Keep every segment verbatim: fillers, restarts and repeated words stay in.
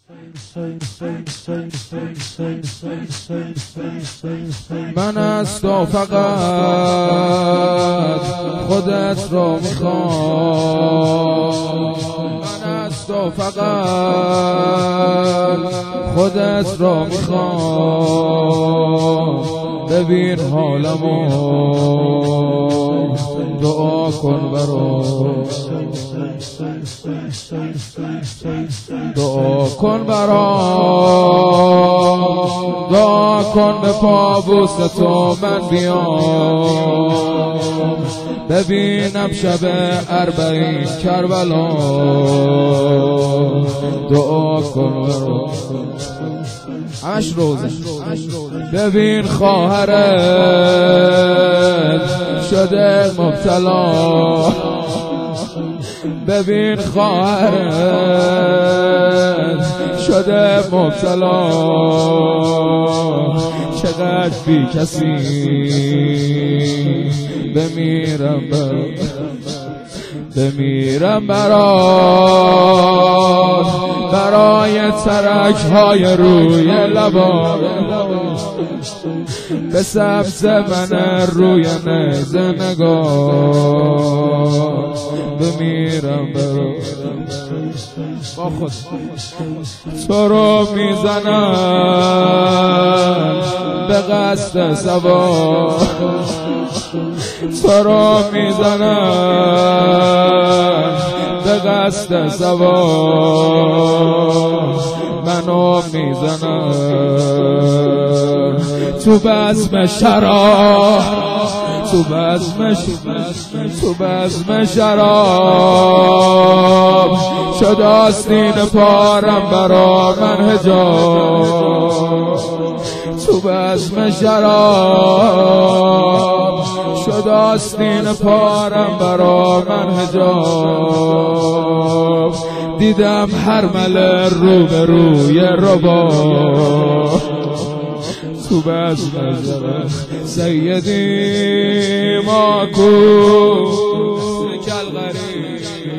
من از تو فقط خودت رو میخوام، من از تو فقط خودت رو میخوام. ببین حالمو، دعا کن برام، دعا کن برام، دعا کن به پابوس تو من بیام. ببینم شب اربعین کربلا، دعا کن برام. همش روزه. ببین خواهرت شده مبتلا، ببین خواهرت شده مبتلا. چقدر بی کسی بمیرم برات، بمیرم برات، برای ترک های روی لبا، به سبز من روی نیزه نگاه. بمیرم برات، با خود تو رو میزنم به قصد سوار، تو رو میزنم به قصد سوار. منو میزنم تو بزم شراب، تو بزم تو بزم شراب. شد آستین پارم برا من حجاب، تو بزم شراب. شد آستین پارم برا من حجاب. دیدم هرمل رو به روی ربا، تو بزم شراب. سیدی ماکو کل غریب،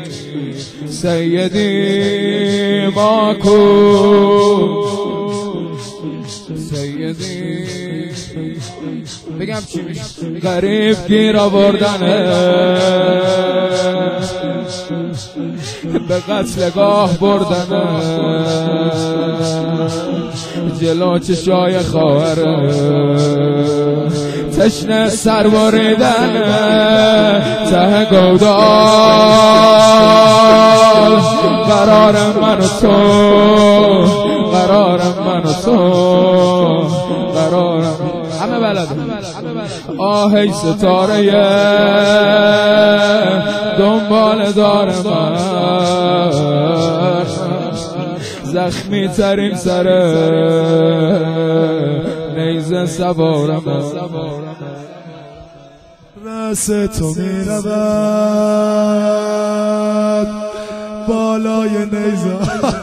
سیدی ماکو، سیدی بگم چی میشه؟ غریب گیر آوردنه، به قتلگاه بردنه، جلو چشای خواهره، تشنه سر بریدنه، ته گودال. قرار من و تو، قرار من و تو، قرارم همه بلده. آهی ستاره دنبال دار من، زخمی ترین سر نیزه سوارم. رأس تو می رود بالای نیزه،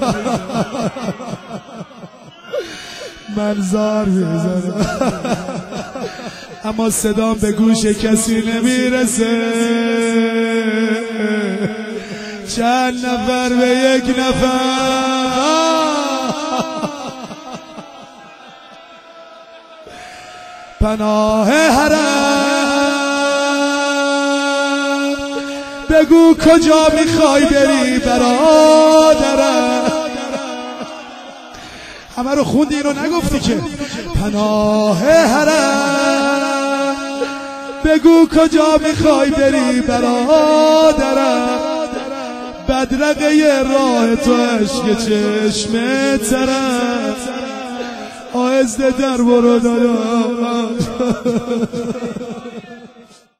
من زار میزنم اما صدام به گوش کسی نمیرسه. چند نفر به یک نفر پناه حرم، بگو کجا میخوای بری برادرم. همه رو خوندی اینو نگفتی که. پناه حرم، بگو کجا میخوای بری برادرم. بدرقه راه تو عشق چشم ترم، آهسته در برو دادا.